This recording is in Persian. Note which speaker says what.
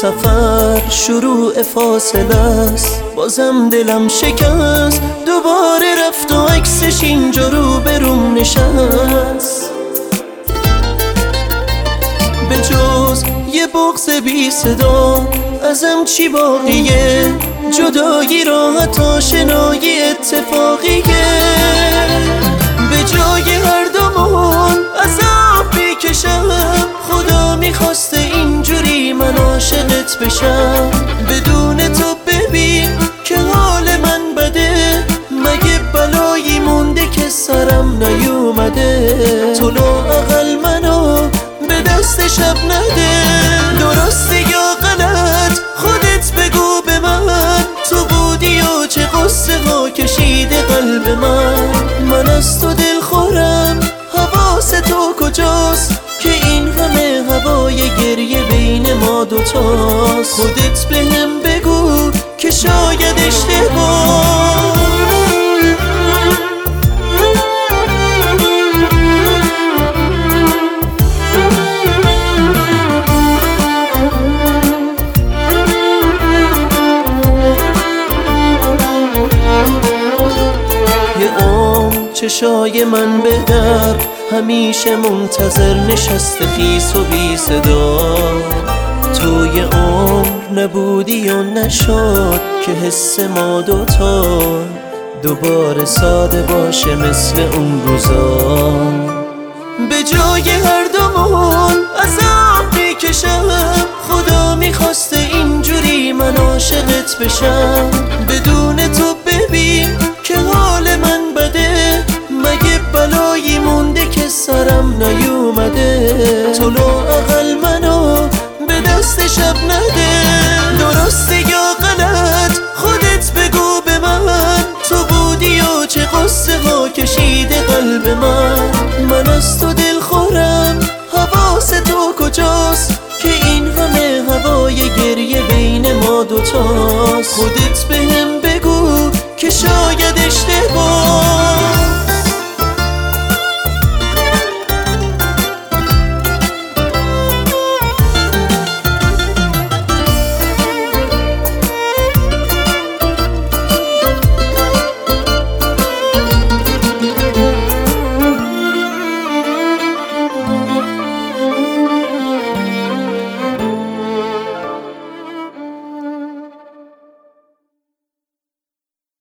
Speaker 1: سفر شروع فاصله است، بازم دلم شکست، دوباره رفت و عکسش اینجا رو بروم نشست. به جز یه بغض بی صدا ازم چی باقیه؟ جدایی راحت آشنایی اتفاقیه. به جای هر دومون عذاب میکشم، خدا میخواسته اینجوری من عاشقت بشم. بدون تو ببین که حال من بده، مگه بلایی مونده که سرم نیومده؟ تو لااقل منو به دست شب نده. درسته یا غلط خودت بگو به من، تو بودی و چه قصه ها کشیده قلب من از تو دل خورم، حواس تو کجاست که این همه هوای گریه بین ما دوتاست؟ خودت بهم بگو که شاید اشتباه. چشای من به در همیشه منتظر نشسته خیس و بی صدا. تو یه عمر نبودی و نشد که حس ما دوتا دوباره ساده باشه مثل اون روزا. به جای هر دومون عذاب میکشم، خدا میخواسته اینجوری من عاشقت بشم. بدون تو ببین که حال من بده، مگه بلایی مونده که سرم نیومده؟ تو لااقل منو به دست شب نده. درسته یا غلط خودت بگو به من، تو بودی و چه قصه ها کشیده قلب من از تو دل خورم، حواس تو کجاست که این همه هوای گریه بین ما دوتاست؟ خودت بهم بگو که شاید اشتباه.